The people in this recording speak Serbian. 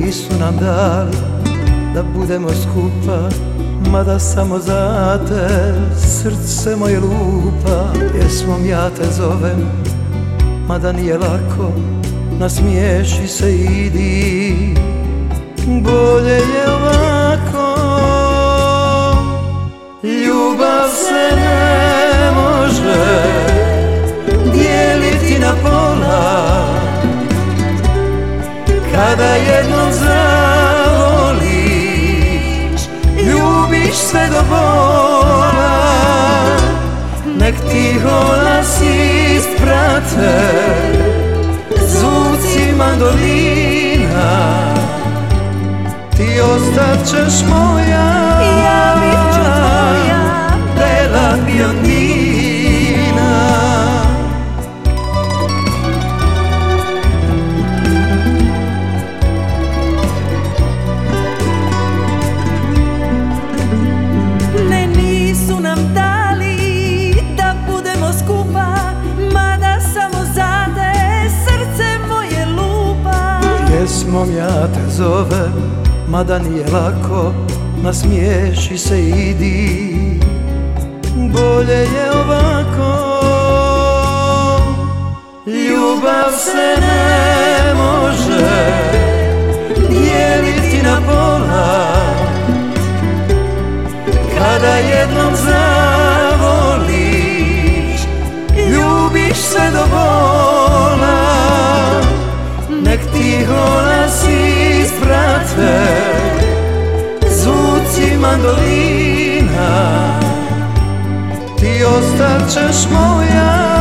nisu nam dali da budemo skupa, mada samo za te srce moje lupa. Pjesmom ja te zovem, mada nije lako, nasmiješi se i idi, bolje je ovako. Ljubav se ne može dijeliti na pola, kada jednom zavoliš, ljubiš sve do bola. Nek ti glas isprate zvuci mandolina, ti ostat ćeš moja, ja bit ću tvoja bela biondina. Ne, nisu nam dali da budemo skupa, mada samo za te srce moje lupa. Pjesmom ja te zovem, mada nije lako, nasmiješi se i idi, bolje je ovako. Ljubav se ne može dijeliti na pola, kada jednom zavoliš, ljubiš sve do bola. Nek ti glas isprate zvuci mandolina, ti ostat ćeš moja,